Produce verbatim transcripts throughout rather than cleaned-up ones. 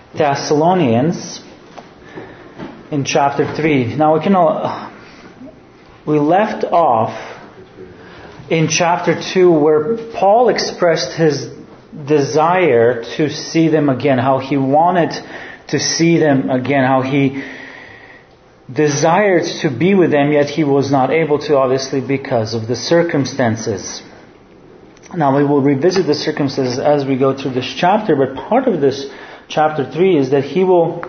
Thessalonians in chapter three. Now we can all, we left off in chapter two where Paul expressed his desire to see them again, how he wanted to see them again, how he desired to be with them, yet he was not able to, obviously because of the circumstances. Now we will revisit the circumstances as we go through this chapter, but part of this chapter three is that he will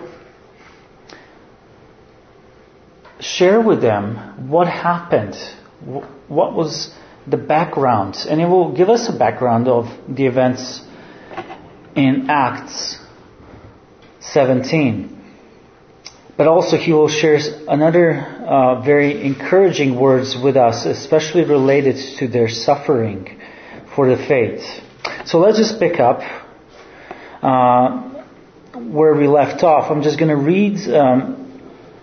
share with them what happened, what was the background, and he will give us a background of the events in Acts seventeen. But also he will share another uh, very encouraging words with us, especially related to their suffering for the faith. So let's just pick up uh, where we left off. I'm just going to read, um,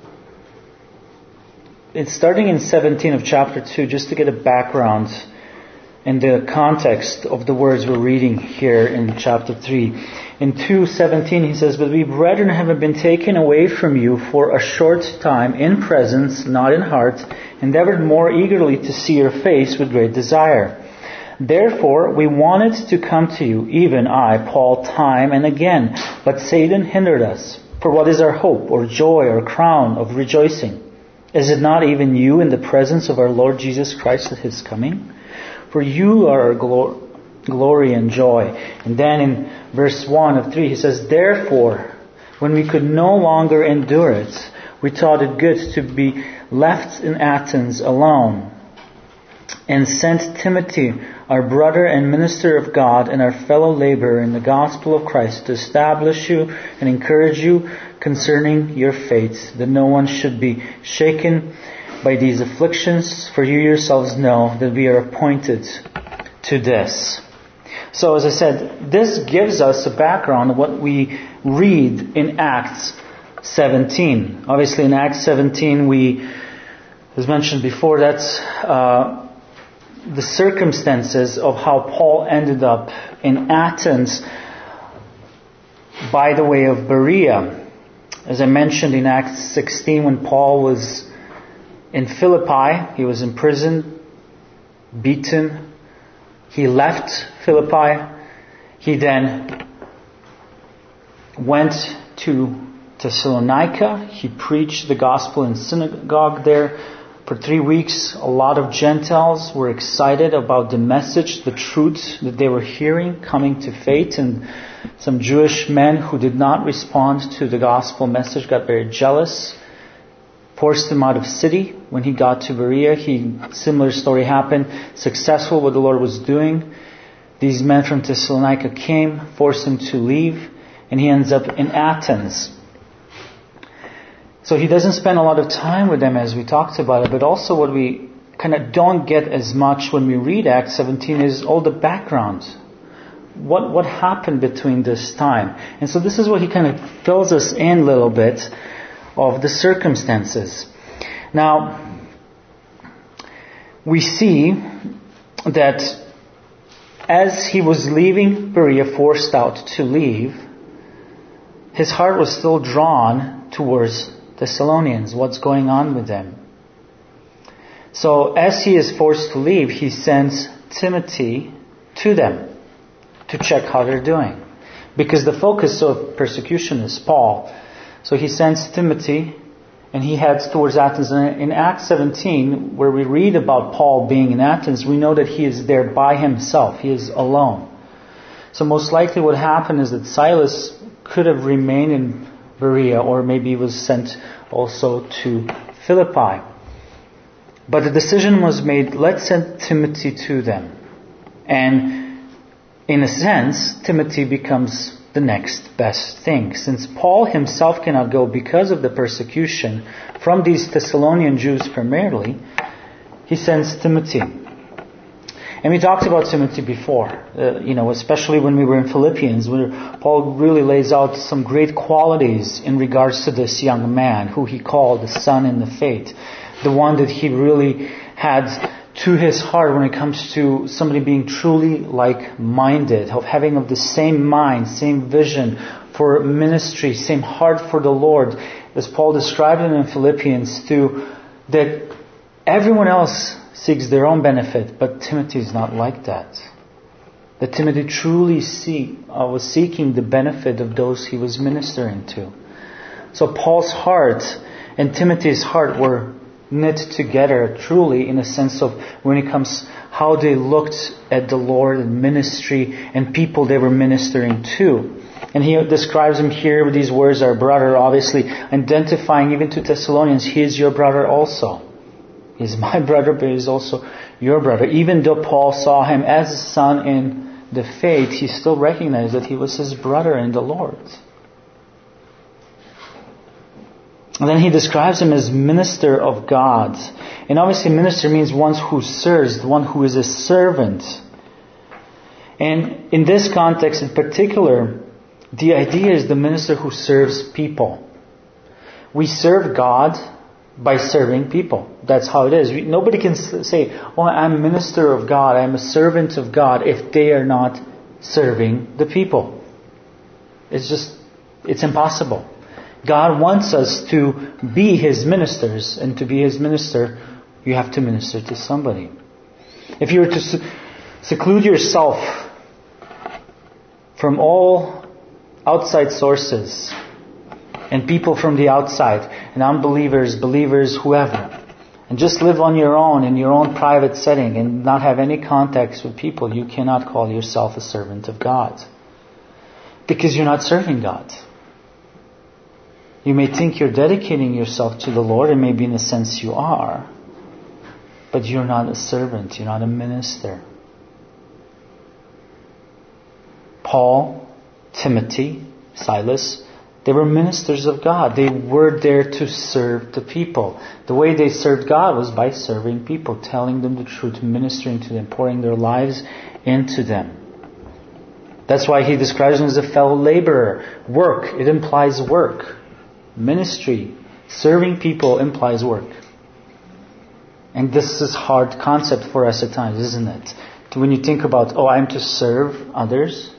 it's starting in seventeen of chapter two, just to get a background and the context of the words we're reading here in chapter three. In two seventeen he says, "But we brethren have been taken away from you for a short time, in presence, not in heart, endeavored more eagerly to see your face with great desire. Therefore we wanted to come to you, even I, Paul, time and again, but Satan hindered us. For what is our hope, or joy, or crown of rejoicing? Is it not even you in the presence of our Lord Jesus Christ at His coming? For you are our glory. glory and joy." And then in verse one of three he says, "Therefore, when we could no longer endure it, we thought it good to be left in Athens alone, and sent Timothy, our brother and minister of God, and our fellow laborer in the gospel of Christ, to establish you and encourage you concerning your faith, that no one should be shaken by these afflictions, for you yourselves know that we are appointed to this." So as I said, this gives us a background of what we read in Acts seventeen. Obviously in Acts seventeen we, as mentioned before, that's uh, the circumstances of how Paul ended up in Athens by the way of Berea. As I mentioned in Acts sixteen, when Paul was in Philippi, he was in prison, beaten. He left Philippi. He then went to Thessalonica. He preached the gospel in synagogue there for three weeks. A lot of Gentiles were excited about the message, the truth that they were hearing, coming to faith. And some Jewish men who did not respond to the gospel message got very jealous, forced him out of city. When he got to Berea, he similar story happened. Successful what the Lord was doing. These men from Thessalonica came, forced him to leave, and he ends up in Athens. So he doesn't spend a lot of time with them as we talked about it, but also what we kind of don't get as much when we read Acts seventeen is all the background. What what happened between this time? And so this is what he kind of fills us in a little bit of the circumstances. Now, we see that as he was leaving Berea, forced out to leave, his heart was still drawn towards Thessalonians, what's going on with them. So as he is forced to leave, he sends Timothy to them to check how they're doing. Because the focus of persecution is Paul. So he sends Timothy and he heads towards Athens. And in Acts seventeen, where we read about Paul being in Athens, we know that he is there by himself. He is alone. So most likely what happened is that Silas could have remained in Berea, or maybe was sent also to Philippi. But the decision was made, let's send Timothy to them. And in a sense, Timothy becomes the next best thing. Since Paul himself cannot go because of the persecution from these Thessalonian Jews primarily, he sends Timothy. And we talked about Timothy before, uh, you know, especially when we were in Philippians, where Paul really lays out some great qualities in regards to this young man, who he called the son in the faith, the one that he really had to his heart when it comes to somebody being truly like-minded, of having of the same mind, same vision for ministry, same heart for the Lord, as Paul described it in Philippians two, that everyone else seeks their own benefit, but Timothy is not like that. That Timothy truly see, uh, was seeking the benefit of those he was ministering to. So Paul's heart and Timothy's heart were knit together truly in a sense of when it comes how they looked at the Lord and ministry and people they were ministering to. And he describes him here with these words, our brother, obviously identifying even to Thessalonians, he is your brother also. He is my brother, but he is also your brother. Even though Paul saw him as a son in the faith, he still recognized that he was his brother in the Lord. And then he describes him as minister of God. And obviously minister means one who serves, one who is a servant. And in this context in particular, the idea is the minister who serves people. We serve God by serving people. That's how it is. We, nobody can say, oh, I'm a minister of God, I'm a servant of God, if they are not serving the people. It's just, it's impossible. God wants us to be His ministers, and to be His minister, you have to minister to somebody. If you were to seclude yourself from all outside sources and people from the outside, and unbelievers, believers, whoever, and just live on your own in your own private setting and not have any contacts with people, you cannot call yourself a servant of God. Because you're not serving God. You may think you're dedicating yourself to the Lord, and maybe in a sense you are, but you're not a servant, you're not a minister. Paul, Timothy, Silas, they were ministers of God. They were there to serve the people. The way they served God was by serving people, telling them the truth, ministering to them, pouring their lives into them. That's why he describes them as a fellow laborer. Work, it implies work. Ministry, serving people implies work. And this is a hard concept for us at times, isn't it? When you think about, oh, I'm to serve others,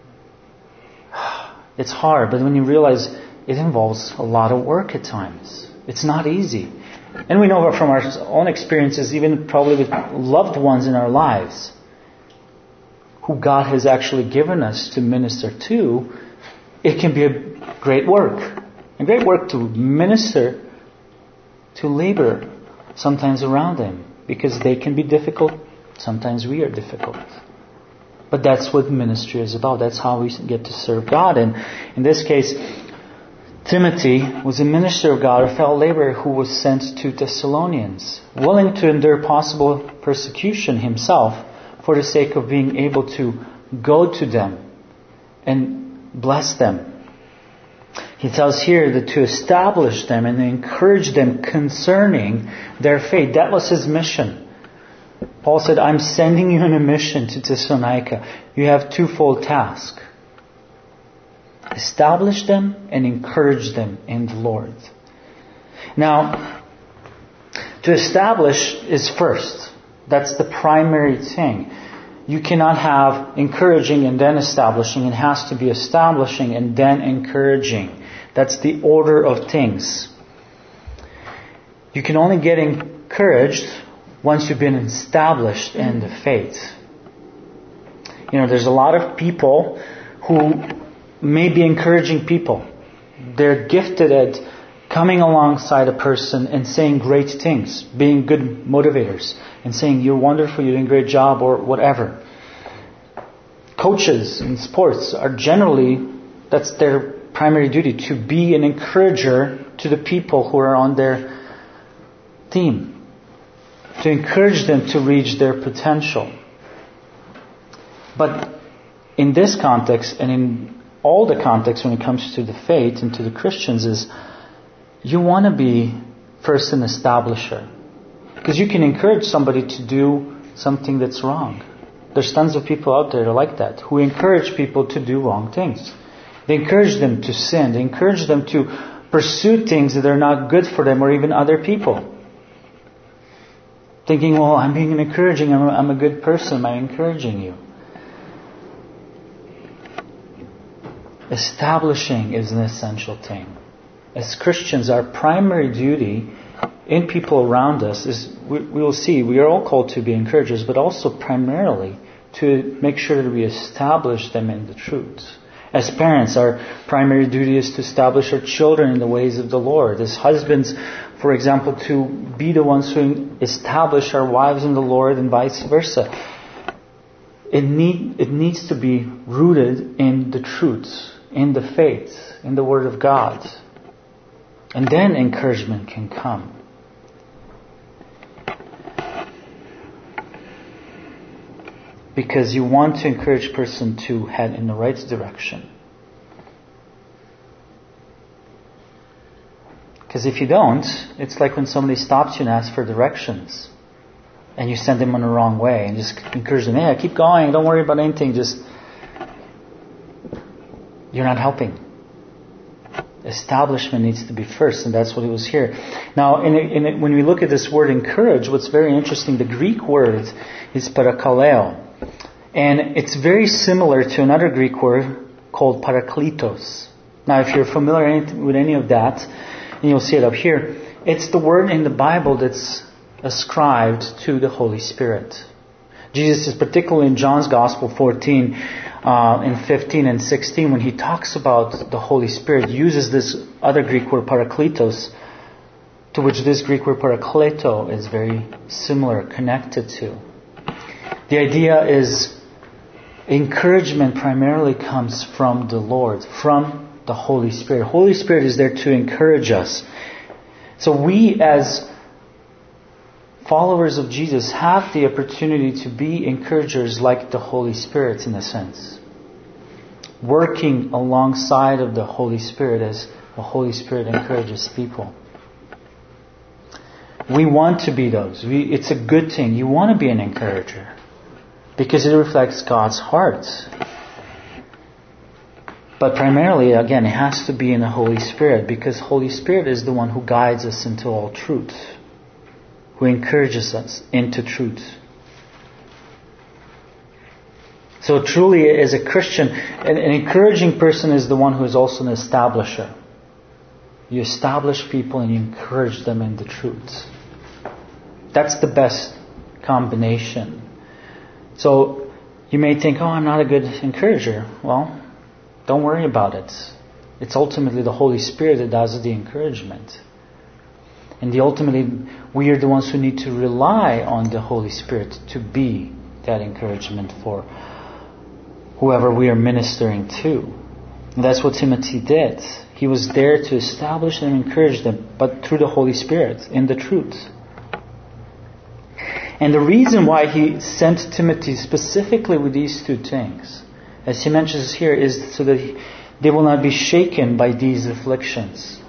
it's hard. But when you realize it involves a lot of work at times, it's not easy. And we know from our own experiences, even probably with loved ones in our lives, who God has actually given us to minister to, it can be a great work. A great work to minister, to labor, sometimes around them, because they can be difficult, sometimes we are difficult. But that's what ministry is about. That's how we get to serve God. And in this case, Timothy was a minister of God, a fellow laborer who was sent to Thessalonians, willing to endure possible persecution himself for the sake of being able to go to them and bless them. He tells here that to establish them and encourage them concerning their faith. That was his mission. Paul said, I'm sending you on a mission to Thessalonica. You have twofold task. Establish them and encourage them in the Lord. Now, to establish is first. That's the primary thing. You cannot have encouraging and then establishing. It has to be establishing and then encouraging. That's the order of things. You can only get encouraged once you've been established in the faith. You know, there's a lot of people who may be encouraging people. They're gifted at coming alongside a person and saying great things, being good motivators, and saying, you're wonderful, you're doing a great job, or whatever. Coaches in sports are generally, that's their primary duty, to be an encourager to the people who are on their team, to encourage them to reach their potential. But in this context, and in all the contexts when it comes to the faith and to the Christians, is you want to be first an establisher. Because you can encourage somebody to do something that's wrong. There's tons of people out there like that, who encourage people to do wrong things. They encourage them to sin. They encourage them to pursue things that are not good for them or even other people. Thinking, well, I'm being encouraging, I'm a, I'm a good person, I'm encouraging you. Establishing is an essential thing. As Christians, our primary duty in people around us is, we, we will see, we are all called to be encouragers, but also primarily to make sure that we establish them in the truth. As parents, our primary duty is to establish our children in the ways of the Lord. As husbands, for example, to be the ones who establish our wives in the Lord and vice versa. It, need, it needs to be rooted in the truth, in the faith, in the Word of God. And then encouragement can come. Because you want to encourage a person to head in the right direction. Because if you don't, it's like when somebody stops you and asks for directions. And you send them on the wrong way and just encourage them, hey, keep going, don't worry about anything, just... You're not helping. Establishment needs to be first, and that's what it was here. Now, in it, in it, when we look at this word encourage, what's very interesting, the Greek word is parakaleo. And it's very similar to another Greek word called parakletos. Now, if you're familiar with any of that, and you'll see it up here, it's the word in the Bible that's ascribed to the Holy Spirit. Jesus is particularly in John's Gospel fourteen, uh, in fifteen and sixteen, when he talks about the Holy Spirit, uses this other Greek word parakletos, to which this Greek word parakleto is very similar, connected to. The idea is encouragement primarily comes from the Lord, from the Holy Spirit. Holy Spirit is there to encourage us. So we as followers of Jesus have the opportunity to be encouragers like the Holy Spirit in a sense. Working alongside of the Holy Spirit as the Holy Spirit encourages people. We want to be those. We, it's a good thing. You want to be an encourager. Because it reflects God's heart. But primarily, again, it has to be in the Holy Spirit. Because Holy Spirit is the one who guides us into all truth. Who encourages us into truth. So truly, as a Christian, an, an encouraging person is the one who is also an establisher. You establish people and you encourage them in the truth. That's the best combination. So you may think, oh, I'm not a good encourager. Well, don't worry about it. It's ultimately the Holy Spirit that does the encouragement. And the ultimately, we are the ones who need to rely on the Holy Spirit to be that encouragement for whoever we are ministering to. And that's what Timothy did. He was there to establish and encourage them, but through the Holy Spirit, in the truth. And the reason why he sent Timothy specifically with these two things, as he mentions here, is so that he, they will not be shaken by these afflictions.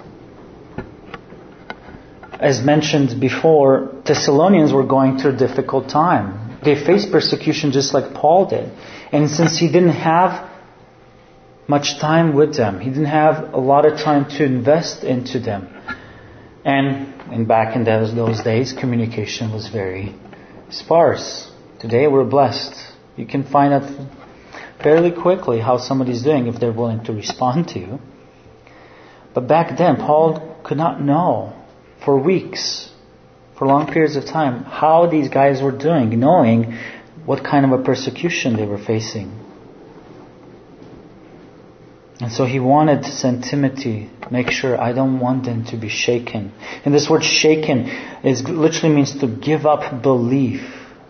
As mentioned before, Thessalonians were going through a difficult time. They faced persecution just like Paul did. And since he didn't have much time with them, he didn't have a lot of time to invest into them. And, and back in those, those days, communication was very sparse. Today we're blessed. You can find out fairly quickly how somebody's doing if they're willing to respond to you. But back then, Paul could not know for weeks, for long periods of time, how these guys were doing, knowing what kind of a persecution they were facing. And so he wanted to send Timothy, make sure I don't want them to be shaken. And this word shaken is literally means to give up belief.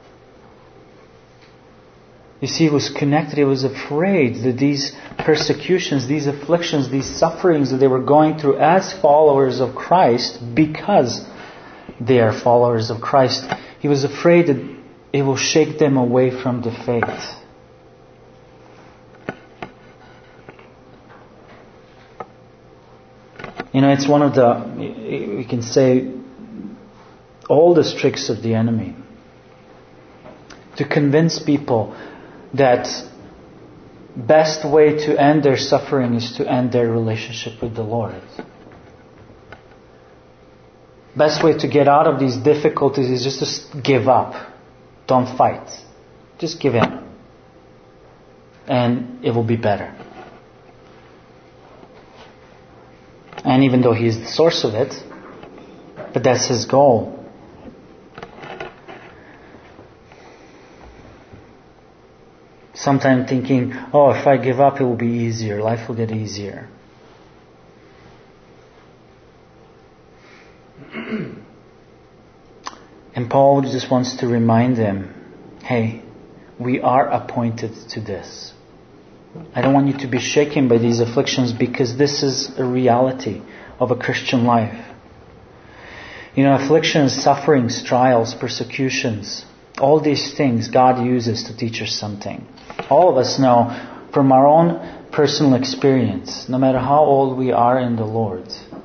You see, it was connected, it was afraid that these persecutions, these afflictions, these sufferings that they were going through as followers of Christ, because they are followers of Christ, he was afraid that it will shake them away from the faith. You know, it's one of the, we can say, oldest tricks of the enemy. To convince people that best way to end their suffering is to end their relationship with the Lord. Best way to get out of these difficulties is just to give up. Don't fight. Just give in. And it will be better. And even though He is the source of it, but that's His goal. Sometimes thinking, oh, if I give up, it will be easier. Life will get easier. And Paul just wants to remind them, hey, we are appointed to this. I don't want you to be shaken by these afflictions because this is a reality of a Christian life. You know, afflictions, sufferings, trials, persecutions, all these things God uses to teach us something. All of us know from our own personal experience, no matter how old we are in the Lord,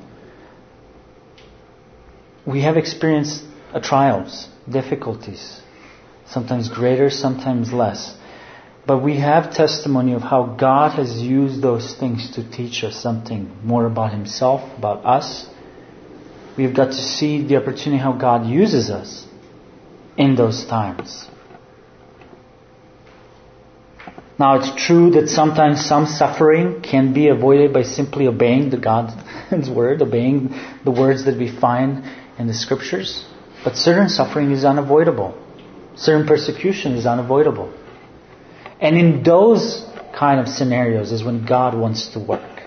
we have experienced uh, trials, difficulties, sometimes greater, sometimes less. But we have testimony of how God has used those things to teach us something more about Himself, about us. We've got to see the opportunity how God uses us in those times. Now it's true that sometimes some suffering can be avoided by simply obeying the God's word, obeying the words that we find in the Scriptures. But certain suffering is unavoidable. Certain persecution is unavoidable. And in those kind of scenarios is when God wants to work.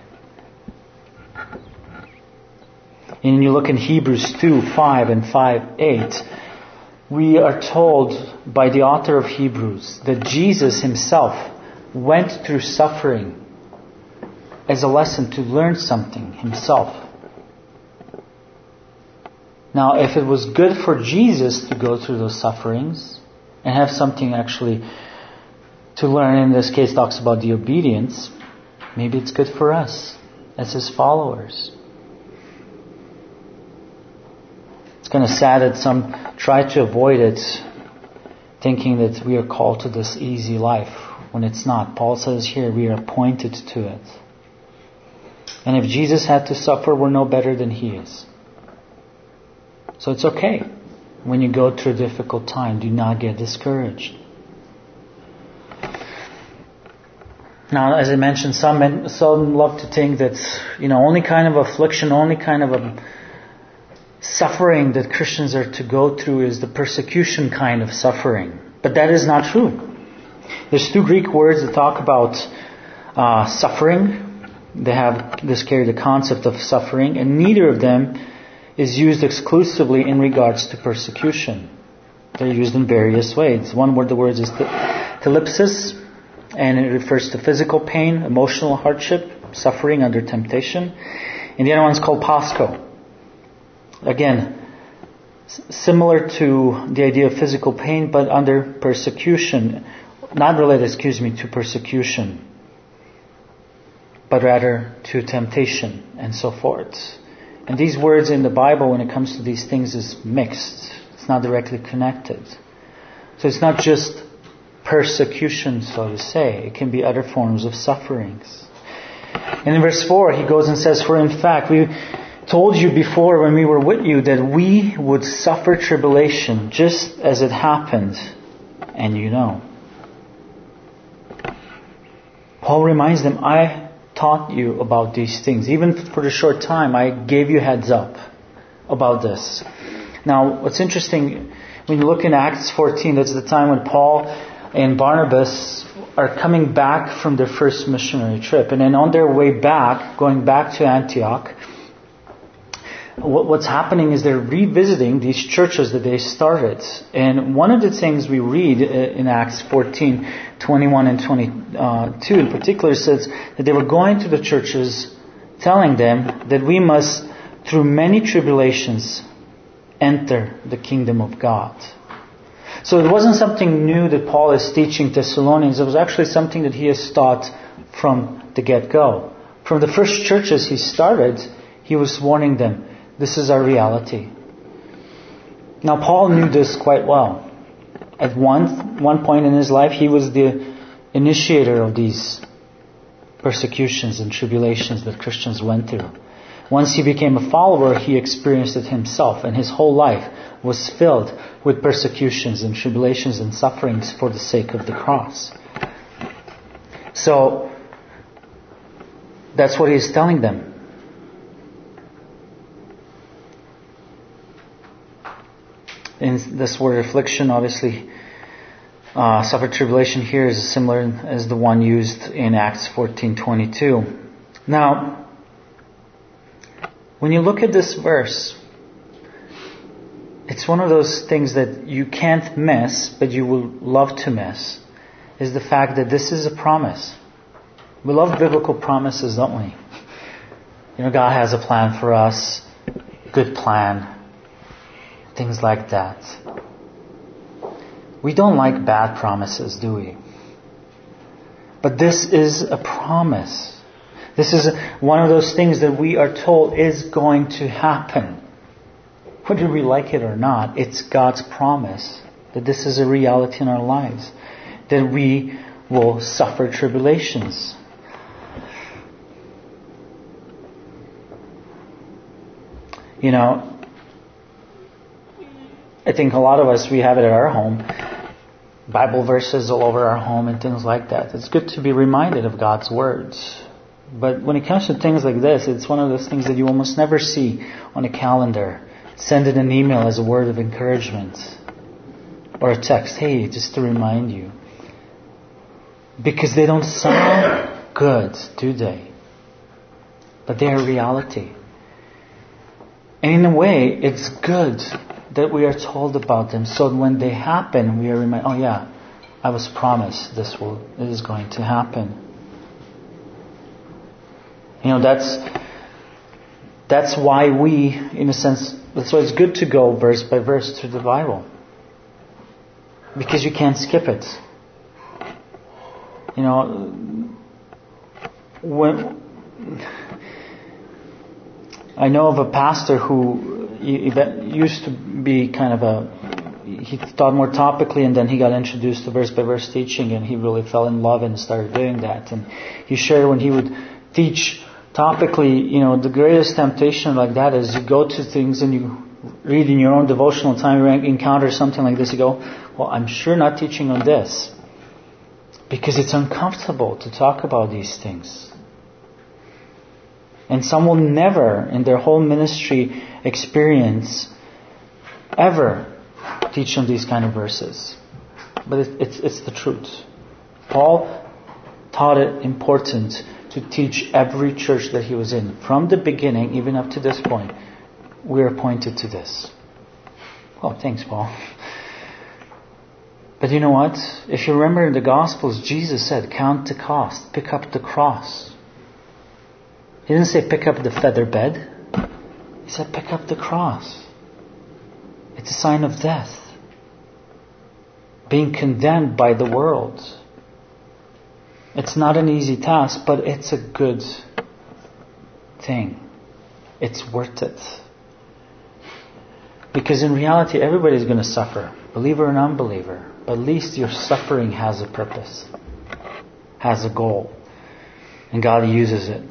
And you look in Hebrews two, five and five, eight, we are told by the author of Hebrews that Jesus Himself went through suffering as a lesson to learn something Himself. Now, if it was good for Jesus to go through those sufferings and have something actually to learn, in this case talks about the obedience, maybe it's good for us as His followers. It's kind of sad that some try to avoid it, thinking that we are called to this easy life when it's not. Paul says here we are appointed to it. And if Jesus had to suffer, we're no better than He is. So it's okay when you go through a difficult time. Do not get discouraged. Now, as I mentioned, some men, some love to think that, you know, only kind of affliction, only kind of a suffering that Christians are to go through is the persecution kind of suffering. But that is not true. There's two Greek words that talk about uh, suffering. They have this carry the concept of suffering, and neither of them is used exclusively in regards to persecution. They're used in various ways. One word, the word is thlipsis, and it refers to physical pain, emotional hardship, suffering under temptation. And the other one is called pasco. Again, s- similar to the idea of physical pain, but under persecution. Not related, excuse me, to persecution, but rather to temptation and so forth. And these words in the Bible, when it comes to these things, is mixed. It's not directly connected. So it's not just persecution, so to say. It can be other forms of sufferings. And in verse four, he goes and says, "For in fact, we told you before when we were with you that we would suffer tribulation just as it happened, and you know." Paul reminds them, I taught you about these things. Even for the short time, I gave you heads up about this. Now, what's interesting, when you look in Acts fourteen, that's the time when Paul and Barnabas are coming back from their first missionary trip. And then on their way back, going back to Antioch, what's happening is they're revisiting these churches that they started. And one of the things we read in Acts fourteen, twenty-one and twenty-two in particular says that they were going to the churches telling them that we must, through many tribulations, enter the kingdom of God. So it wasn't something new that Paul is teaching Thessalonians. It was actually something that he has taught from the get-go. From the first churches he started, he was warning them, this is our reality. Now Paul knew this quite well. At one, one point in his life, he was the initiator of these persecutions and tribulations that Christians went through. Once he became a follower, he experienced it himself, and his whole life was filled with persecutions and tribulations and sufferings for the sake of the cross. So, that's what he's telling them. In this word affliction, obviously, uh, suffered tribulation here is similar as the one used in Acts fourteen twenty-two. Now, when you look at this verse, it's one of those things that you can't miss, but you will love to miss, is the fact that this is a promise. We love biblical promises, don't we? You know, God has a plan for us, good plan, things like that. We don't like bad promises, do we? But this is a promise. This is one of those things that we are told is going to happen. Whether we like it or not, it's God's promise that this is a reality in our lives. That we will suffer tribulations. You know, I think a lot of us, we have it at our home. Bible verses all over our home and things like that. It's good to be reminded of God's words. But when it comes to things like this, it's one of those things that you almost never see on a calendar. Send it an email as a word of encouragement. Or a text, hey, just to remind you. Because they don't sound good, do they? But they are reality. And in a way, it's good that we are told about them. So when they happen, we are reminded, oh yeah, I was promised this will, this is going to happen. You know, that's that's why we, in a sense, that's why it's good to go verse by verse through the Bible. Because you can't skip it. You know, when I know of a pastor who used to be kind of a, he taught more topically, and then he got introduced to verse by verse teaching, and he really fell in love and started doing that. And he shared when he would teach topically, you know, the greatest temptation like that is you go to things and you read in your own devotional time, you encounter something like this, you go, well, I'm sure not teaching on this. Because it's uncomfortable to talk about these things. And some will never, in their whole ministry experience, ever teach on these kind of verses. But it, it's, it's the truth. Paul taught it important to teach every church that he was in. From the beginning, even up to this point, we are pointed to this. Oh, thanks, Paul. But you know what? If you remember in the Gospels, Jesus said, count the cost, pick up the cross. He didn't say pick up the feather bed. He said pick up the cross. It's a sign of death. Being condemned by the world. It's not an easy task, but it's a good thing. It's worth it. Because in reality, everybody's going to suffer. Believer and unbeliever. But at least your suffering has a purpose. Has a goal. And God uses it.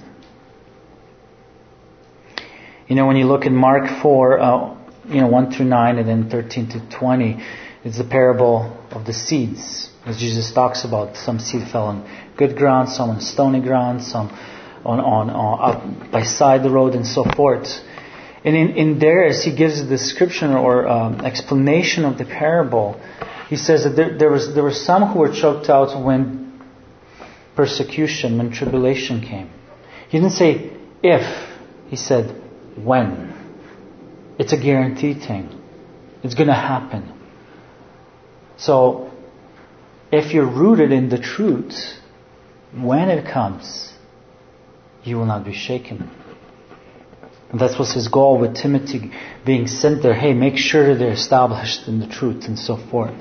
You know, when you look at Mark four, uh, you know, one through nine and then thirteen to twenty, it's the parable of the seeds. As Jesus talks about, some seed fell on good ground, some on stony ground, some on, on, on up by side the road and so forth. And in, in there, as he gives a description or um, explanation of the parable, he says that there, there was there were some who were choked out when persecution, when tribulation came. He didn't say if, he said when. It's a guaranteed thing. It's going to happen. So, if you're rooted in the truth, when it comes, you will not be shaken. And that was his goal with Timothy being sent there. Hey, make sure they're established in the truth and so forth.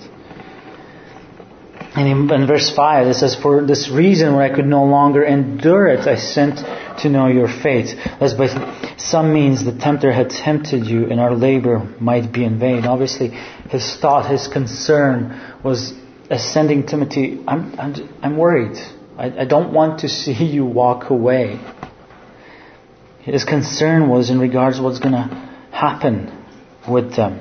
And in, in verse five, it says, for this reason, when I could no longer endure it, I sent to know your faith. As by some means the tempter had tempted you, and our labor might be in vain. Obviously, his thought, his concern was as sending Timothy, I'm, I'm, I'm worried. I, I don't want to see you walk away. His concern was in regards to what's going to happen with them.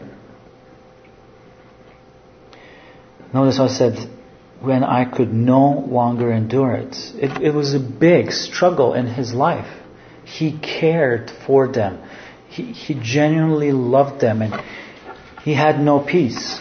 Notice I said, when I could no longer endure it. It, it was a big struggle in his life. He cared for them. He, he genuinely loved them, and he had no peace.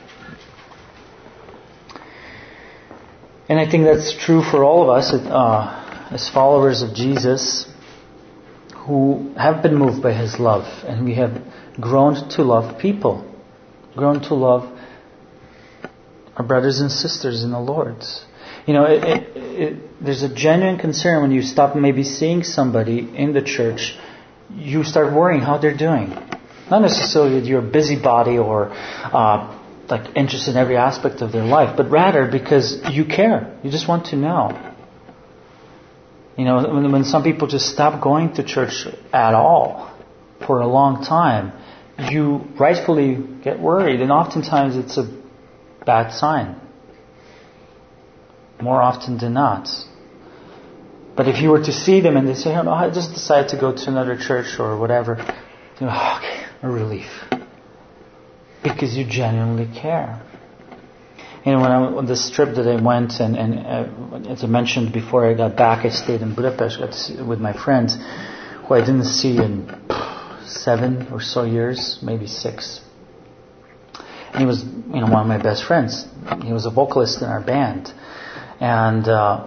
And I think that's true for all of us uh, as followers of Jesus, who have been moved by His love, and we have grown to love people, grown to love our brothers and sisters in the Lord. You know, it, it, it, there's a genuine concern when you stop maybe seeing somebody in the church, you start worrying how they're doing. Not necessarily that you're a busybody or uh, like interested in every aspect of their life, but rather because you care. You just want to know. You know, when, when some people just stop going to church at all for a long time, you rightfully get worried, and oftentimes it's a bad sign. More often than not. But if you were to see them and they say, oh, I just decided to go to another church or whatever, you know, oh, okay, a relief. Because you genuinely care. You know, when I, on this trip that I went, and, and uh, as I mentioned before I got back, I stayed in Budapest, got to see, with my friends, who I didn't see in seven or so years, maybe six. And he was, you know, one of my best friends. He was a vocalist in our band. And, uh,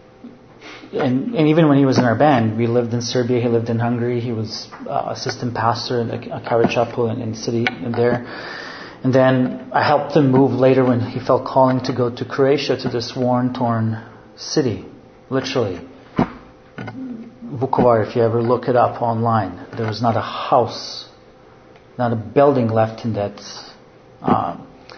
and and even when he was in our band, we lived in Serbia, he lived in Hungary, he was uh, assistant pastor in a, a Calvary Chapel in, in the city in there. And then I helped him move later when he felt calling to go to Croatia, to this war-torn city, literally. Vukovar, if you ever look it up online, there was not a house, not a building left in that uh,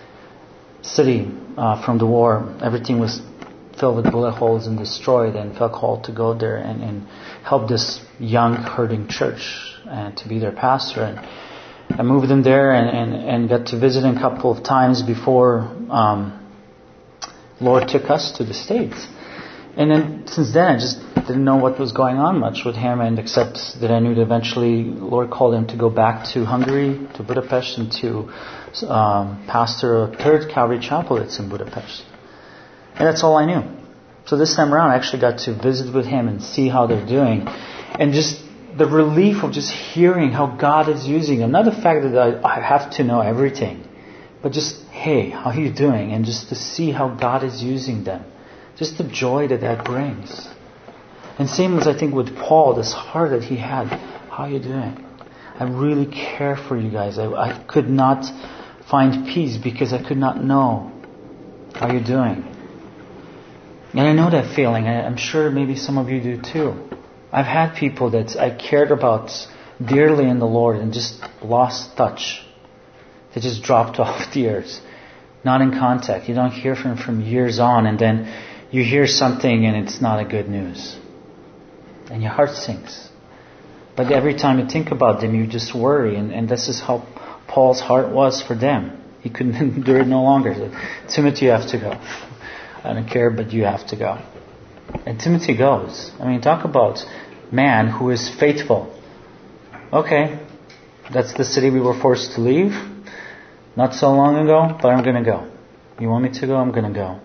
city uh, from the war. Everything was filled with bullet holes and destroyed, and felt called to go there and, and help this young hurting church and to be their pastor. And I moved them there and, and, and got to visit him a couple of times before um, Lord took us to the States. And then since then I just didn't know what was going on much with him, and except that I knew that eventually Lord called him to go back to Hungary, to Budapest, and to um, pastor a third Calvary Chapel that's in Budapest. And that's all I knew. So this time around I actually got to visit with him and see how they're doing. And just the relief of just hearing how God is using them. Not the fact that I, I have to know everything, but just, hey, how are you doing? And just to see how God is using them. Just the joy that that brings. And same as I think with Paul, this heart that he had. How are you doing? I really care for you guys. I, I could not find peace because I could not know how you're doing. And I know that feeling. I, I'm sure maybe some of you do too. I've had people that I cared about dearly in the Lord and just lost touch. They just dropped off the earth. Not in contact. You don't hear from them from years on, and then you hear something and it's not a good news. And your heart sinks. But every time you think about them, you just worry. And, and this is how Paul's heart was for them. He couldn't endure it no longer. He said, Timothy, you have to go. I don't care, but you have to go. And Timothy goes. I mean, talk about man who is faithful. Okay, that's the city we were forced to leave not so long ago, but I'm going to go. You want me to go? I'm going to go.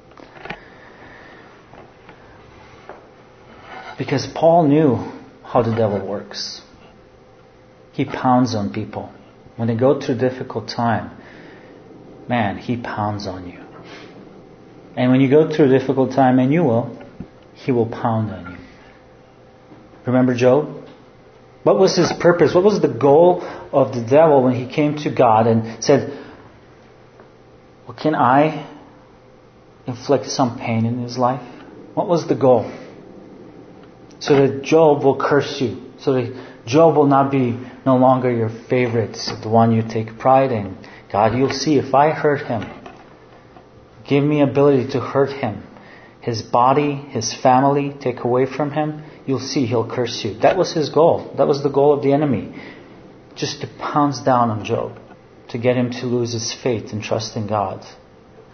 Because Paul knew how the devil works. He pounds on people. When they go through a difficult time, man, he pounds on you. And when you go through a difficult time, and you will, he will pound on you. Remember Job? What was his purpose? What was the goal of the devil when he came to God and said, well, can I inflict some pain in his life? What was the goal? So that Job will curse you. So that Job will not be no longer your favorite, the one you take pride in. God, you'll see if I hurt him, give me ability to hurt him, his body, his family, take away from him, you'll see he'll curse you. That was his goal. That was the goal of the enemy. Just to pounce down on Job. To get him to lose his faith and trust in God.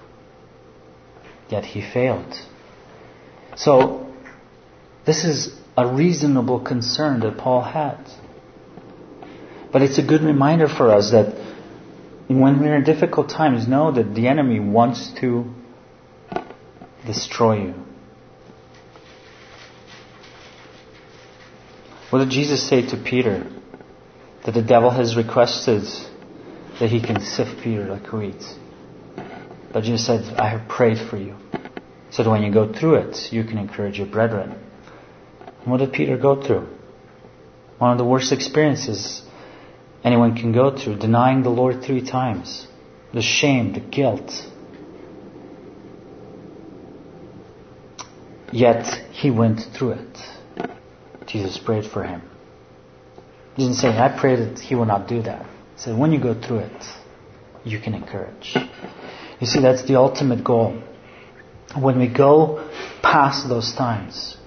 Yet he failed. So, this is a reasonable concern that Paul had. But it's a good reminder for us that when we're in difficult times, know that the enemy wants to destroy you. What did Jesus say to Peter? That the devil has requested that he can sift Peter like wheat. But Jesus said, I have prayed for you, so that when you go through it, you can encourage your brethren. And what did Peter go through? One of the worst experiences anyone can go through, denying the Lord three times. The shame, the guilt. Yet he went through it. Jesus prayed for him. He didn't say, I pray that he will not do that. He said, when you go through it, you can encourage. You see, that's the ultimate goal. When we go past those times,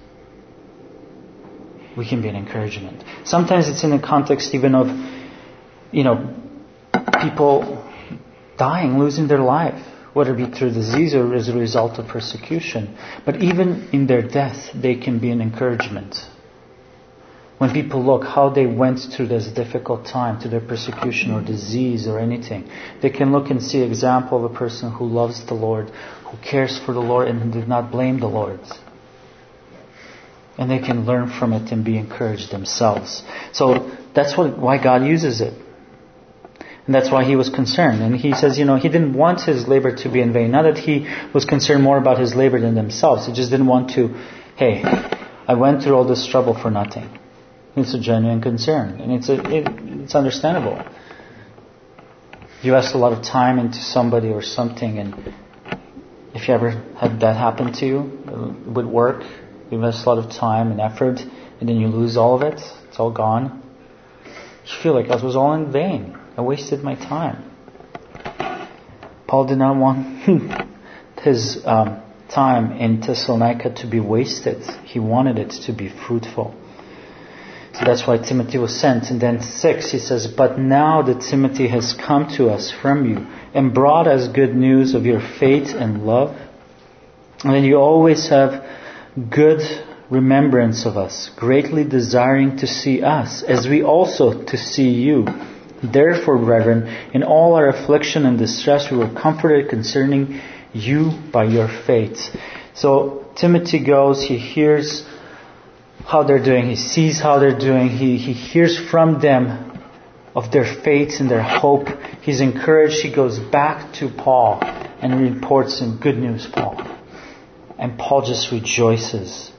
we can be an encouragement. Sometimes it's in the context even of, you know, people dying, losing their life, whether it be through disease or as a result of persecution. But even in their death, they can be an encouragement. When people look how they went through this difficult time, through their persecution or disease or anything, they can look and see an example of a person who loves the Lord, who cares for the Lord and did not blame the Lord. And they can learn from it and be encouraged themselves. So that's what why God uses it. And that's why he was concerned. And he says, you know, he didn't want his labor to be in vain. Not that he was concerned more about his labor than themselves. He just didn't want to, hey, I went through all this trouble for nothing. It's a genuine concern. And it's a, it, it's understandable. You invest a lot of time into somebody or something, and if you ever had that happen to you with work, you invest a lot of time and effort, and then you lose all of it. It's all gone. You feel like it was all in vain. I wasted my time. Paul did not want his um, time in Thessalonica to be wasted. He wanted it to be fruitful. So that's why Timothy was sent. And then six, he says, but now that Timothy has come to us from you and brought us good news of your faith and love, and then you always have good remembrance of us, greatly desiring to see us, as we also to see you. Therefore, brethren, in all our affliction and distress, we were comforted concerning you by your faith. So Timothy goes, he hears how they're doing, he sees how they're doing, he, he hears from them of their faith and their hope. He's encouraged. He goes back to Paul and reports him, good news, Paul. And Paul just rejoices.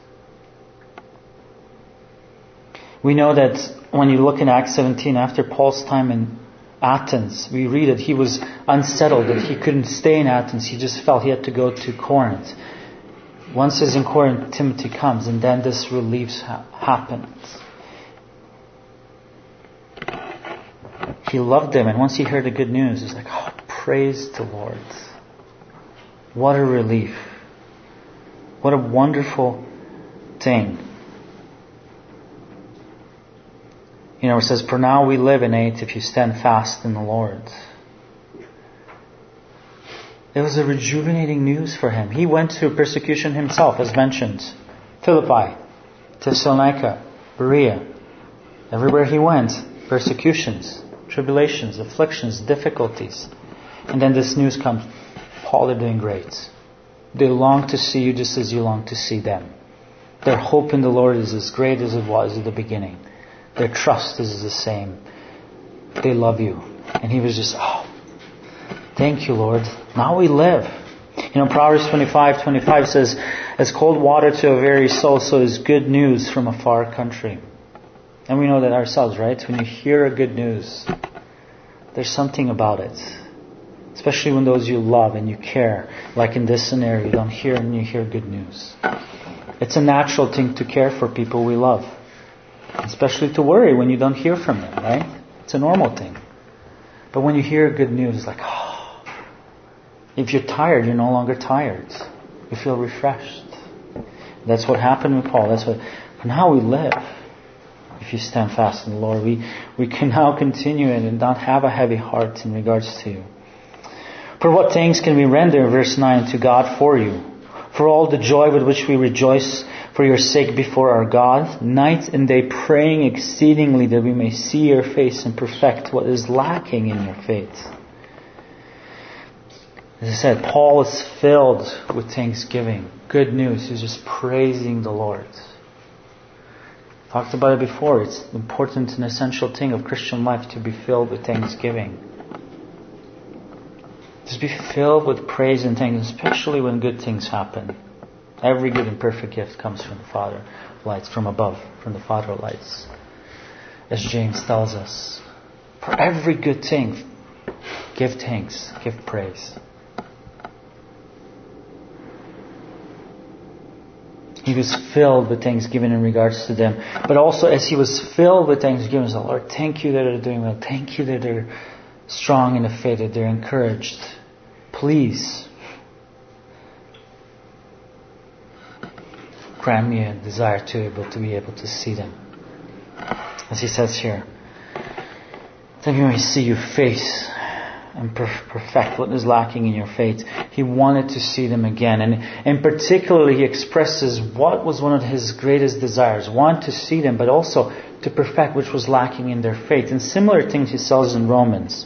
We know that when you look in Acts seventeen, after Paul's time in Athens, we read that he was unsettled, that he couldn't stay in Athens. He just felt he had to go to Corinth. Once he's in Corinth, Timothy comes, and then this relief ha- happens. He loved them, and once he heard the good news, he's like, oh, praise the Lord. What a relief. What a wonderful thing. You know, it says, for now we live in it if you stand fast in the Lord. It was a rejuvenating news for him. He went through persecution himself, as mentioned. Philippi, Thessalonica, Berea. Everywhere he went, persecutions, tribulations, afflictions, difficulties. And then this news comes, Paul, they're doing great. They long to see you just as you long to see them. Their hope in the Lord is as great as it was at the beginning. Their trust is the same. They love you. And he was just, oh, thank you, Lord. Now we live. You know, Proverbs twenty-five twenty-five says, as cold water to a weary soul, so is good news from a far country. And we know that ourselves, right? When you hear a good news, there's something about it. Especially when those you love and you care. Like in this scenario, you don't hear and you hear good news. It's a natural thing to care for people we love. Especially to worry when you don't hear from them, right? It's a normal thing. But when you hear good news, it's like, oh. If you're tired, you're no longer tired. You feel refreshed. That's what happened with Paul. That's what, and how we live. If you stand fast in the Lord, we, we can now continue it and not have a heavy heart in regards to you. For what thanks can we render, verse nine, to God for you? For all the joy with which we rejoice for your sake before our God, night and day praying exceedingly that we may see your face and perfect what is lacking in your faith. As I said, Paul is filled with thanksgiving. Good news. He's just praising the Lord. Talked about it before. It's an important and essential thing of Christian life to be filled with thanksgiving. Just be filled with praise and thanks, especially when good things happen. Every good and perfect gift comes from the Father of lights, from above, from the Father of lights. As James tells us, for every good thing, give thanks, give praise. He was filled with thanksgiving in regards to them. But also as he was filled with thanksgiving, he said, Lord, thank you that they're doing well. Thank you that they're strong in the faith, that they're encouraged. Please grant me a desire to be able to be able to see them. As he says here, that we may see your face and perfect what is lacking in your faith. He wanted to see them again. And, and particularly he expresses what was one of his greatest desires. One, to see them, but also to perfect which was lacking in their faith. And similar things he says in Romans.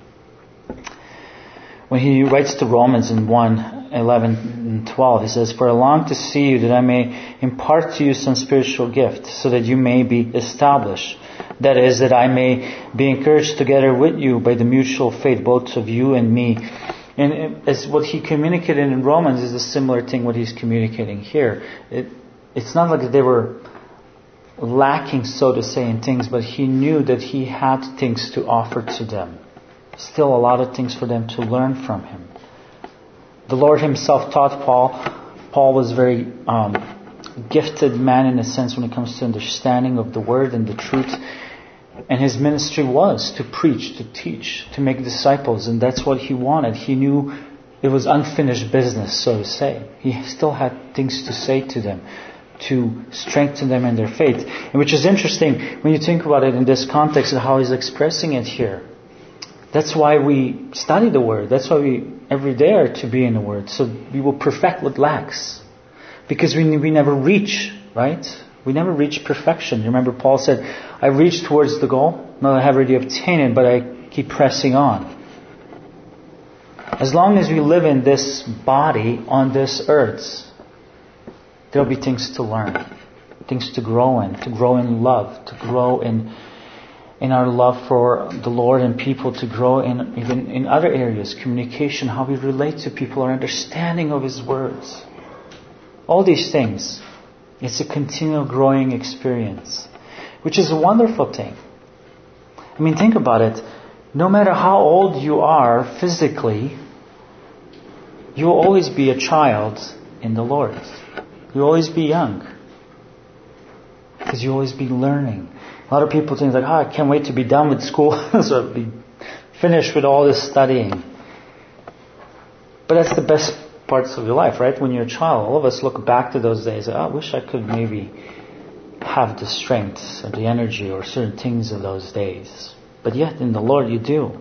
When he writes to Romans in one, eleven and twelve, he says, for I long to see you that I may impart to you some spiritual gift so that you may be established. That is, that I may be encouraged together with you by the mutual faith, both of you and me. And as what he communicated in Romans is a similar thing what he's communicating here. It, it's not like they were lacking, so to say, in things, but he knew that he had things to offer to them. Still a lot of things for them to learn from him. The Lord himself taught Paul. Paul was very um, gifted man in a sense when it comes to understanding of the word and the truth. And his ministry was to preach, to teach, to make disciples. And that's what he wanted. He knew it was unfinished business, so to say. He still had things to say to them, to strengthen them in their faith. And which is interesting when you think about it in this context of how he's expressing it here. That's why we study the Word. That's why we every day are to be in the Word. So we will perfect what lacks. Because we we never reach, right? We never reach perfection. Remember Paul said, I reach towards the goal. Not I have already obtained it, but I keep pressing on. As long as we live in this body on this earth, there will be things to learn. Things to grow in. To grow in love. To grow in... in our love for the Lord and people, to grow in even in other areas, communication, how we relate to people, our understanding of His words. All these things. It's a continual growing experience, which is a wonderful thing. I mean, think about it. No matter how old you are physically, you will always be a child in the Lord. You'll always be young. Because you'll always be learning. A lot of people think like, oh, I can't wait to be done with school, so I'll be finished with all this studying. But that's the best parts of your life, right? When you're a child, all of us look back to those days. Oh, I wish I could maybe have the strength or the energy or certain things of those days. But yet, in the Lord, you do.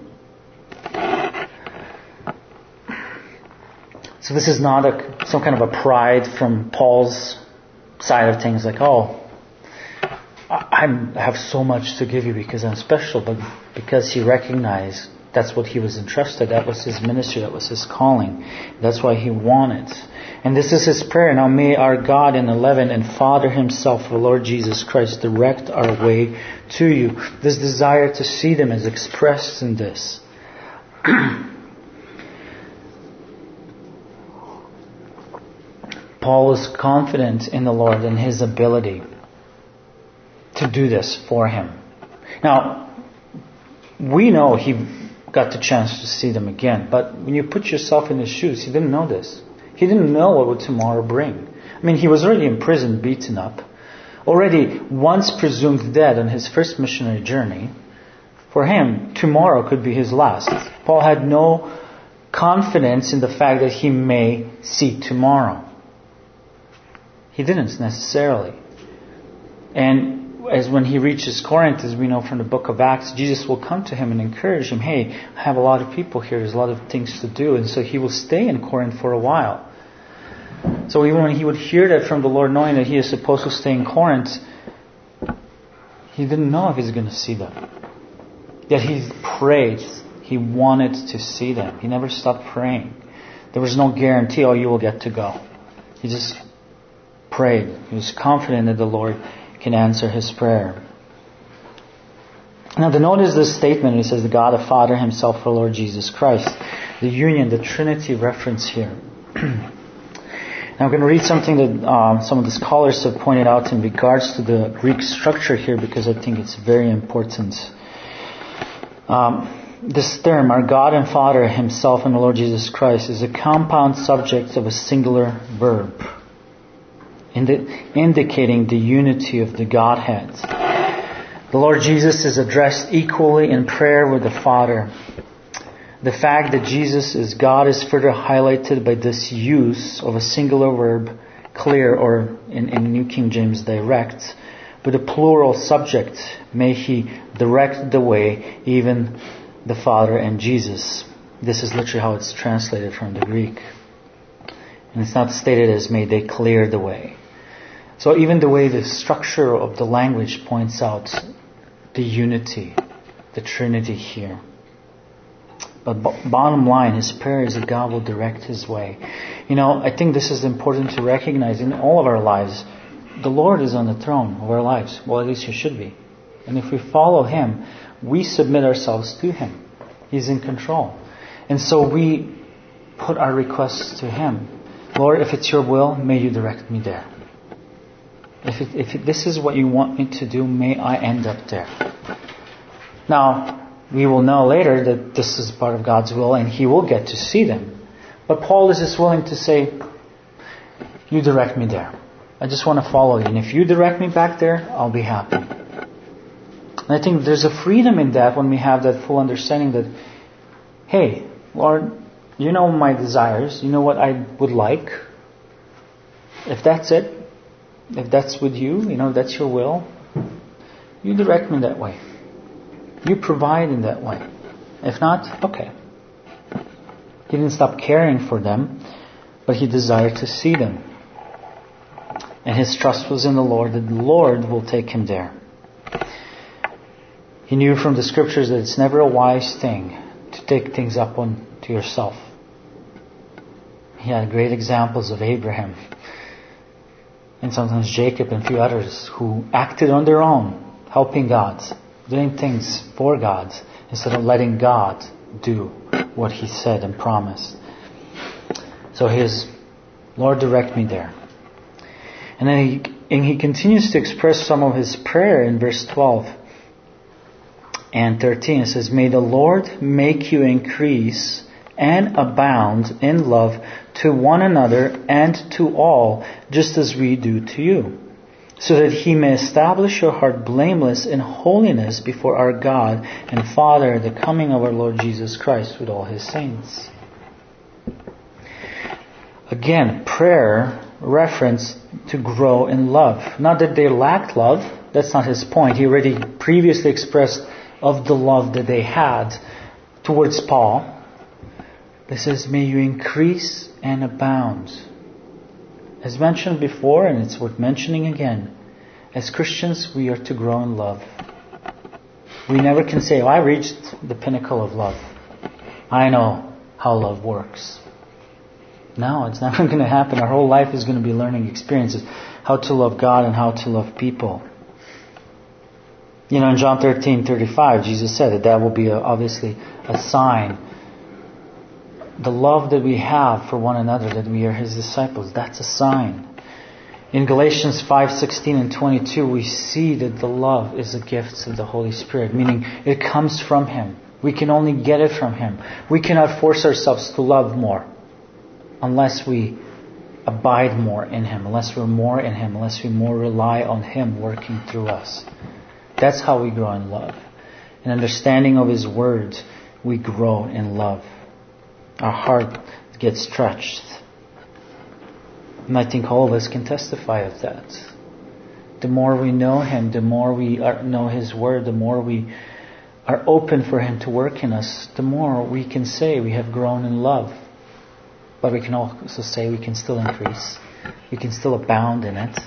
So this is not a, some kind of a pride from Paul's side of things, like, oh, I'm, I have so much to give you because I'm special, but because he recognized that's what he was entrusted. That was his ministry. That was his calling. That's why he wanted. And this is his prayer. Now may our God in eleven and Father himself, the Lord Jesus Christ, direct our way to you. This desire to see them is expressed in this. Paul was confident in the Lord and his ability to do this for him. Now, we know he got the chance to see them again, but when you put yourself in his shoes, he didn't know this. He didn't know what would tomorrow bring. I mean, he was already in prison, beaten up, already once presumed dead on his first missionary journey. For him, tomorrow could be his last. Paul had no confidence in the fact that he may see tomorrow. He didn't necessarily. And as when he reaches Corinth, as we know from the book of Acts, Jesus will come to him and encourage him, hey, I have a lot of people here, there's a lot of things to do. And so he will stay in Corinth for a while. So even when he would hear that from the Lord, knowing that he is supposed to stay in Corinth, he didn't know if he's going to see them. Yet he prayed. He wanted to see them. He never stopped praying. There was no guarantee, oh, you will get to go. He just prayed. He was confident that the Lord can answer his prayer. Now, to notice this statement, he says, the God, the Father, himself, the Lord Jesus Christ. The union, the Trinity reference here. Now, I'm going to read something that um, some of the scholars have pointed out in regards to the Greek structure here, because I think it's very important. Um, this term, our God and Father, himself, and the Lord Jesus Christ, is a compound subject of a singular verb, indi- indicating the unity of the Godhead. The Lord Jesus is addressed equally in prayer with the Father. The fact that Jesus is God is further highlighted by this use of a singular verb, clear, or in, in New King James, direct, with a plural subject. May He direct the way, even the Father and Jesus. This is literally how it's translated from the Greek. And it's not stated as may they clear the way. So even the way the structure of the language points out the unity, the Trinity here. But b- bottom line, his prayer is that God will direct his way. You know, I think this is important to recognize in all of our lives. The Lord is on the throne of our lives. Well, at least he should be. And if we follow him, we submit ourselves to him. He's in control. And so we put our requests to him. Lord, if it's your will, may you direct me there. If, it, if it, this is what you want me to do, may I end up there. Now, we will know later that this is part of God's will and he will get to see them. But Paul is just willing to say, you direct me there. I just want to follow you. And if you direct me back there, I'll be happy. And I think there's a freedom in that when we have that full understanding that, hey, Lord, you know my desires. You know what I would like. If that's it, if that's with you, you know, that's your will, you direct me that way. You provide in that way. If not, okay. He didn't stop caring for them, but he desired to see them. And his trust was in the Lord, that the Lord will take him there. He knew from the scriptures that it's never a wise thing to take things up on to yourself. He had great examples of Abraham and sometimes Jacob and a few others who acted on their own, helping God, doing things for God, instead of letting God do what he said and promised. So his Lord, direct me there. And then he, and he continues to express some of his prayer in verse twelve and thirteen. It says, may the Lord make you increase and abound in love to one another and to all, just as we do to you, so that he may establish your heart blameless in holiness before our God and Father at the coming of our Lord Jesus Christ with all his saints. Again, prayer reference to grow in love. Not that they lacked love. That's not his point. He already previously expressed of the love that they had towards Paul. It says, may you increase and abound. As mentioned before, and it's worth mentioning again, as Christians, we are to grow in love. We never can say, oh, I reached the pinnacle of love. I know how love works. No, it's never going to happen. Our whole life is going to be learning experiences. How to love God and how to love people. You know, in John thirteen thirty-five, Jesus said that that will be a, obviously a sign. The love that we have for one another, that we are his disciples, that's a sign. In Galatians five sixteen and twenty-two, we see that the love is a gift of the Holy Spirit, meaning it comes from him. We can only get it from him. We cannot force ourselves to love more unless we abide more in him, unless we're more in him, unless we more rely on him working through us. That's how we grow in love. In understanding of his words, we grow in love. Our heart gets stretched. And I think all of us can testify of that. The more we know him, the more we are, know his word, the more we are open for him to work in us, the more we can say we have grown in love. But we can also say we can still increase. We can still abound in it.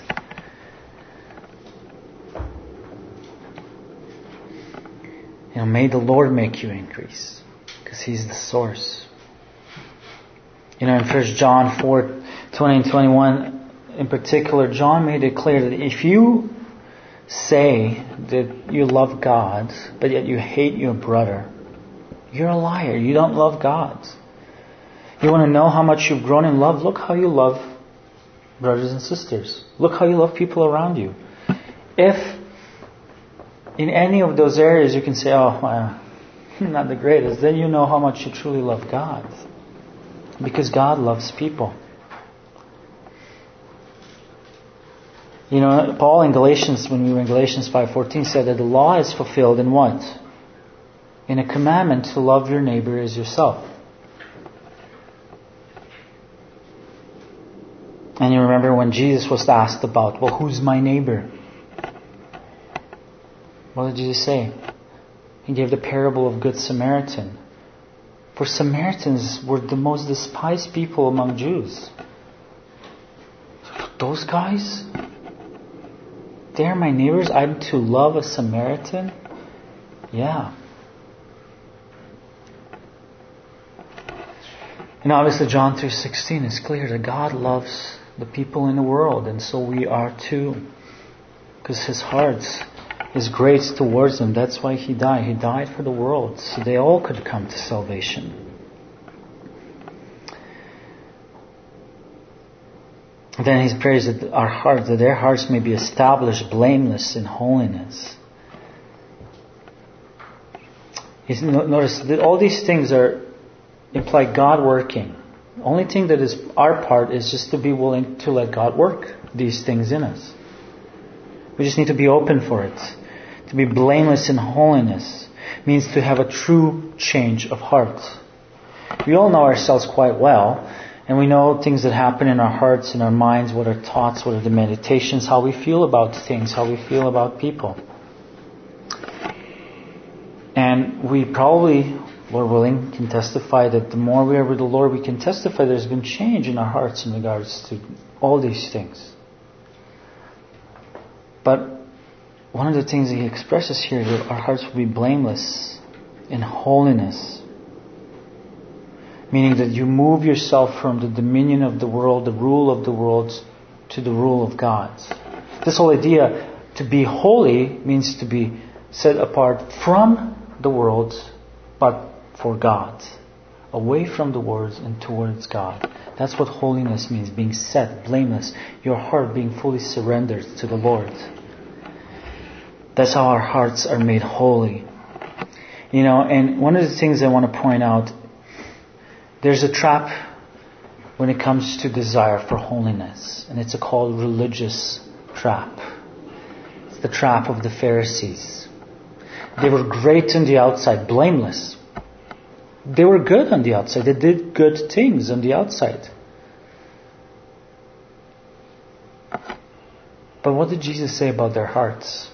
You know, may the Lord make you increase, because He's the source. You know, in First John four, twenty and twenty-one, in particular, John made it clear that if you say that you love God, but yet you hate your brother, you're a liar. You don't love God. You want to know how much you've grown in love? Look how you love brothers and sisters. Look how you love people around you. If in any of those areas you can say, oh, well, I'm not the greatest, then you know how much you truly love God. Because God loves people. You know, Paul in Galatians, when we were in Galatians five fourteen, said that the law is fulfilled in what? In a commandment to love your neighbor as yourself. And you remember when Jesus was asked about, well, who's my neighbor? What did Jesus say? He gave the parable of Good Samaritan. For Samaritans were the most despised people among Jews. Those guys? They're my neighbors? I'm to love a Samaritan? Yeah. And obviously John three sixteen is clear that God loves the people in the world, and so we are too. Because His heart is great towards them. That's why He died. He died for the world, so they all could come to salvation. Then He prays that our hearts, that their hearts may be established blameless in holiness. You notice that all these things are imply God working. The only thing that is our part is just to be willing to let God work these things in us. We just need to be open for it. To be blameless in holiness means to have a true change of heart. We all know ourselves quite well, and we know things that happen in our hearts, in our minds, what are thoughts, what are the meditations, how we feel about things, how we feel about people. And we probably, Lord willing, can testify that the more we are with the Lord, we can testify there's been change in our hearts in regards to all these things. But one of the things He expresses here is that our hearts will be blameless in holiness. Meaning that you move yourself from the dominion of the world, the rule of the world, to the rule of God. This whole idea, to be holy, means to be set apart from the world, but for God. Away from the world and towards God. That's what holiness means, being set, blameless. Your heart being fully surrendered to the Lord. That's how our hearts are made holy. You know, and one of the things I want to point out, there's a trap when it comes to desire for holiness. And it's a called religious trap. It's the trap of the Pharisees. They were great on the outside, blameless. They were good on the outside. They did good things on the outside. But what did Jesus say about their hearts?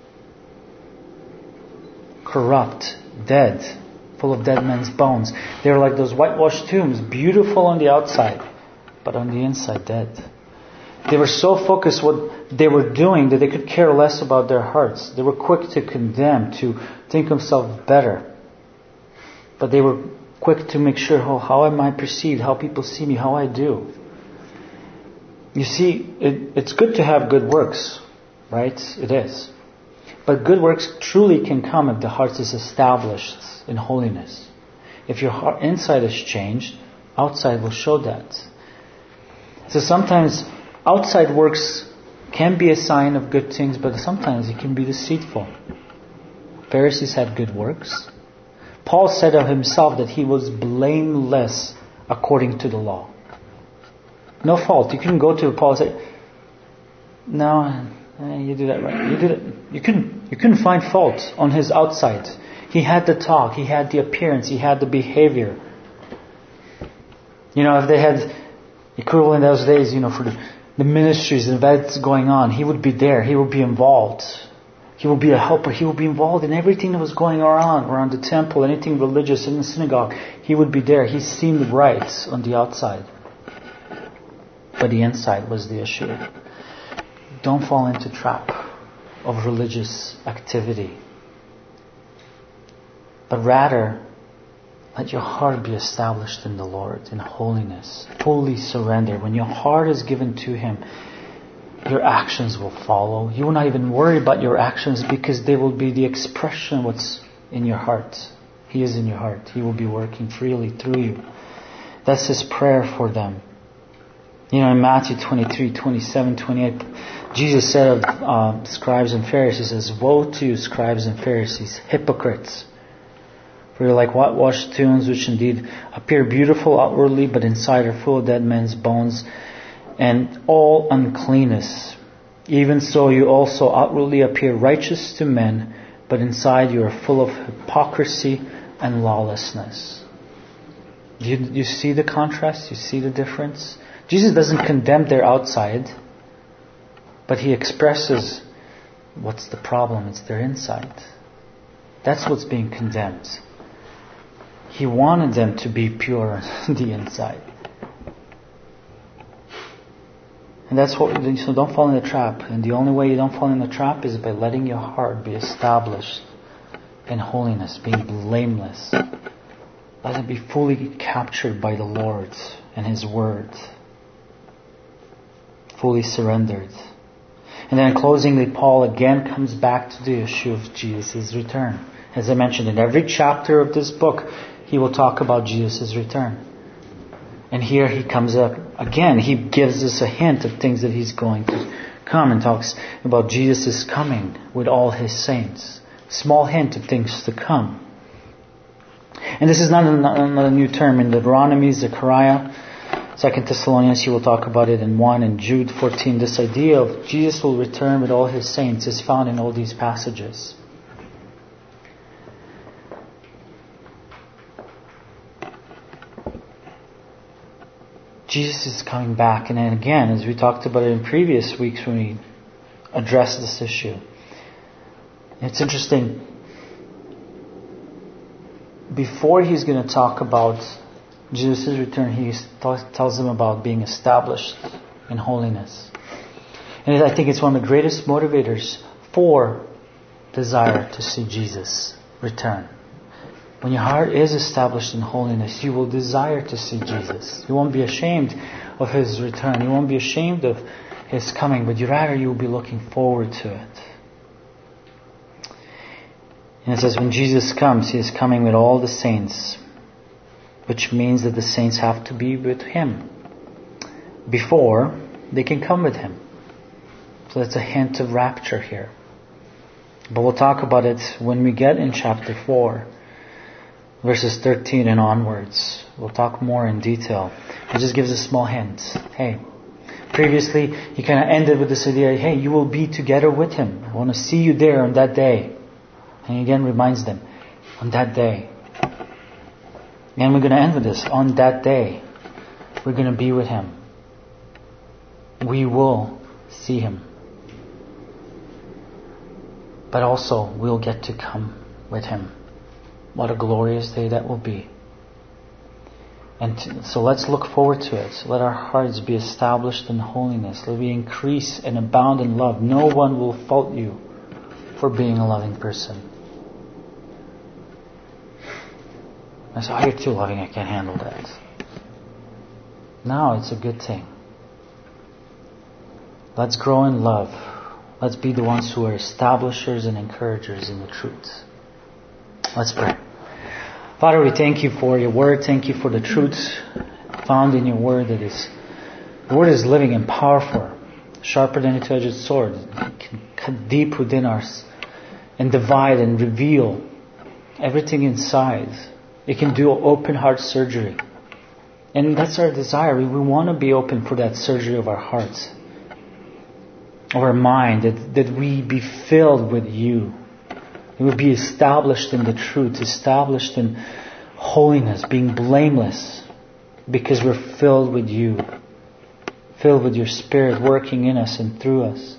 Corrupt, dead, full of dead men's bones. They were like those whitewashed tombs, beautiful on the outside, but on the inside dead. They were so focused what they were doing that they could care less about their hearts. They were quick to condemn, to think themselves better. But they were quick to make sure, oh, how am I perceived, how people see me, how I do. You see, it, it's good to have good works, right? It is. But good works truly can come if the heart is established in holiness. If your heart inside is changed, outside will show that. So sometimes outside works can be a sign of good things, but sometimes it can be deceitful. Pharisees had good works. Paul said of himself that he was blameless according to the law. No fault. You couldn't go to Paul and say, no, you do that right. You did it. You couldn't, you couldn't find fault on his outside. He had the talk. He had the appearance. He had the behavior. You know, if they had equivalent in those days, you know, for the, the ministries and events going on, he would be there. He would be involved. He would be a helper. He would be involved in everything that was going on around the temple, anything religious in the synagogue. He would be there. He seemed right on the outside. but the inside was the issue. Don't fall into the trap of religious activity, but rather let your heart be established in the Lord, in holiness, fully surrender. When your heart is given to Him, your actions will follow. You will not even worry about your actions because they will be the expression of what's in your heart. He is in your heart. He will be working freely through you. That's His prayer for them. You know, in Matthew twenty-three, twenty-seven, twenty-eight, Jesus said of uh, scribes and Pharisees, He says, "Woe to you, scribes and Pharisees, hypocrites! For you're like whitewashed tombs, which indeed appear beautiful outwardly, but inside are full of dead men's bones and all uncleanness. Even so, you also outwardly appear righteous to men, but inside you are full of hypocrisy and lawlessness." You, you see the contrast? You see the difference? Jesus doesn't condemn their outside, but He expresses what's the problem. It's their inside. That's what's being condemned. He wanted them to be pure on the inside. And that's what, so don't fall in the trap. And the only way you don't fall in the trap is by letting your heart be established in holiness, being blameless. Let it be fully captured by the Lord and His Word. Fully surrendered. And then closingly, Paul again comes back to the issue of Jesus' return. As I mentioned, in every chapter of this book, he will talk about Jesus' return. And here he comes up again. He gives us a hint of things that He's going to come and talks about Jesus' coming with all His saints. Small hint of things to come. And this is not a, not a new term. In Deuteronomy, Zechariah, Second Thessalonians, he will talk about it in one, and Jude fourteen. This idea of Jesus will return with all His saints is found in all these passages. Jesus is coming back. And then again, as we talked about it in previous weeks when we addressed this issue, it's interesting. Before He's going to talk about Jesus' return, He tells them about being established in holiness. And I think it's one of the greatest motivators for desire to see Jesus return. When your heart is established in holiness, you will desire to see Jesus. You won't be ashamed of His return. You won't be ashamed of His coming, but you rather you will be looking forward to it. And it says, when Jesus comes, He is coming with all the saints, which means that the saints have to be with Him before they can come with Him. So that's a hint of rapture here. But we'll talk about it when we get in chapter four, verses thirteen and onwards. We'll talk more in detail. It just gives a small hint. Hey, previously He kind of ended with this idea, hey, you will be together with Him. I want to see you there on that day. And He again reminds them, on that day. And we're going to end with this. On that day, we're going to be with Him. We will see Him. But also, we'll get to come with Him. What a glorious day that will be. And t- so let's look forward to it. Let our hearts be established in holiness. Let we increase and abound in love. No one will fault you for being a loving person. I say, oh, you're too loving, I can't handle that. No, it's a good thing. Let's grow in love. Let's be the ones who are establishers and encouragers in the truth. Let's pray. Father, we thank You for Your Word. Thank You for the truths found in Your Word. That is, the Word is living and powerful, sharper than a two-edged sword. It can cut deep within us and divide and reveal everything inside. It can do open heart surgery. And that's our desire. We, we want to be open for that surgery of our hearts, of our mind, that, that we be filled with You. It would be established in the truth, established in holiness, being blameless, because we're filled with You, filled with Your Spirit working in us and through us,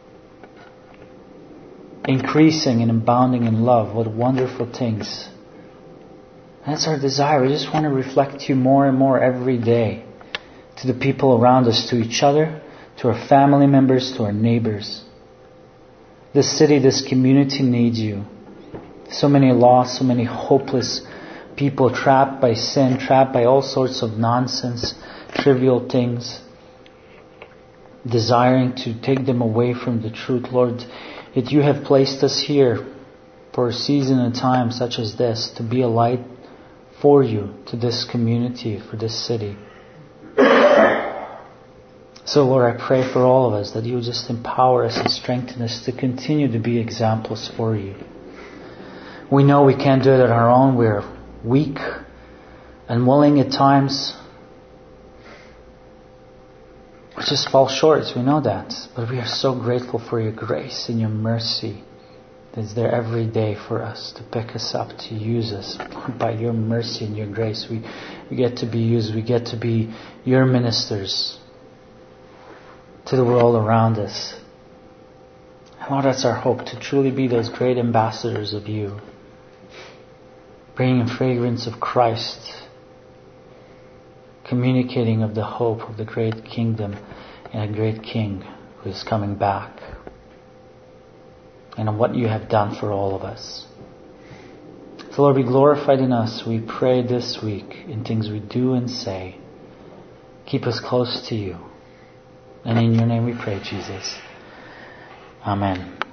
increasing and abounding in love. What wonderful things. That's our desire. We just want to reflect You more and more every day, to the people around us, to each other, to our family members, to our neighbors. This city, this community needs you. So many lost, so many hopeless people trapped by sin, trapped by all sorts of nonsense, trivial things, desiring to take them away from the truth. Lord, yet you have placed us here for a season and time such as this, to be a light for you, to this community, for this city. So Lord, I pray for all of us that you would just empower us and strengthen us to continue to be examples for you. We know we can't do it on our own. We're weak and willing at times. We just fall short, we know that. But we are so grateful for your grace and your mercy that's there every day for us, to pick us up, to use us. By your mercy and your grace, we, we get to be used. We get to be your ministers to the world around us. And Lord, that's our hope, to truly be those great ambassadors of you, bringing fragrance of Christ, communicating of the hope of the great kingdom and a great King who is coming back, and on what you have done for all of us. So Lord, be glorified in us, we pray this week, in things we do and say. Keep us close to you. And in your name we pray, Jesus. Amen.